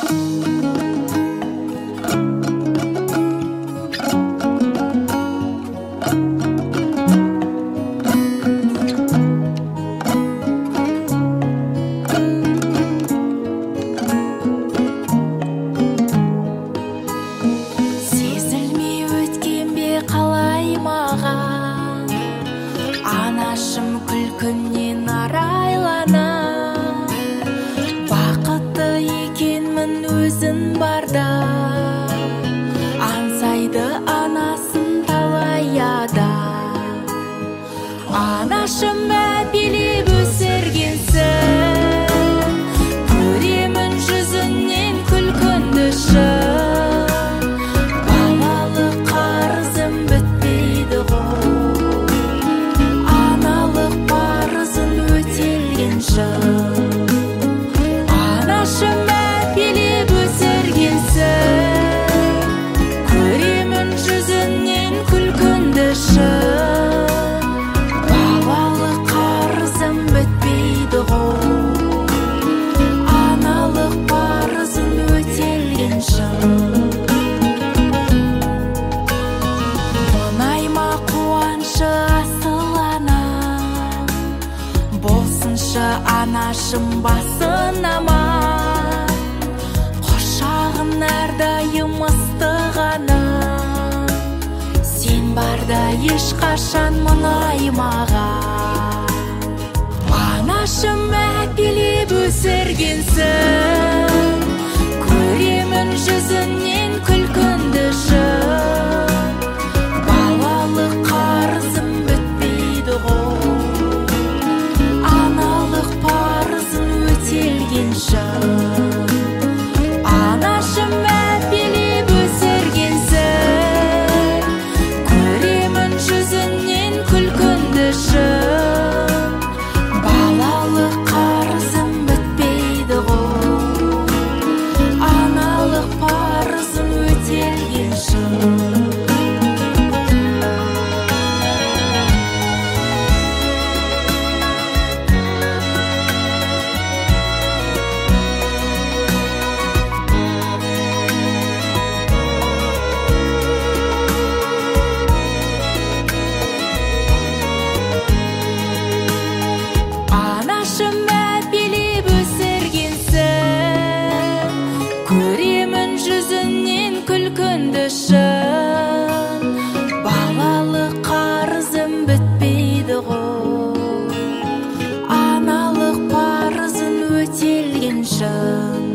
Сезілмей өткен бе қалай маған, анашым күлкімнен арайлана. Бақытты екенмін өзін барда, аңсайды анасын талаяда. Анашым әпелеп өсіргенсің, көремін жүзінен күлкінді шын. Балалық қарызым бітпейді ғой, аналық парызын өтелген жыл. Анашым әпелеп өсіргенсің, көремін жүзінен күлкінді шын. Балалық қарызым бітпейді ғой, аналық парызын өтелген жыл. Мұнайма қуанышы асыл анам, болсыншы анашым басын аман. Құшағын әрдайым ыстық анам, сен барда ешқашан мұнаймаған. Анашым әпелеп өсіргенсің, көремін жүзінен күлкінді шын. Балалық қарызым бітпейді ғой, аналық парызын өтелген жыл. Анашым әпелеп өсіргенсің, көремін жүзінен күлкінді шын. Балалық қарызым бітпейді ғой, аналық парызын өтелген жыл. Анашым әпелеп өсіргенсің, көремін жүзінен күлкінді шын. Балалық қарызым бітпейді ғой, аналық парызын өтелген жыл.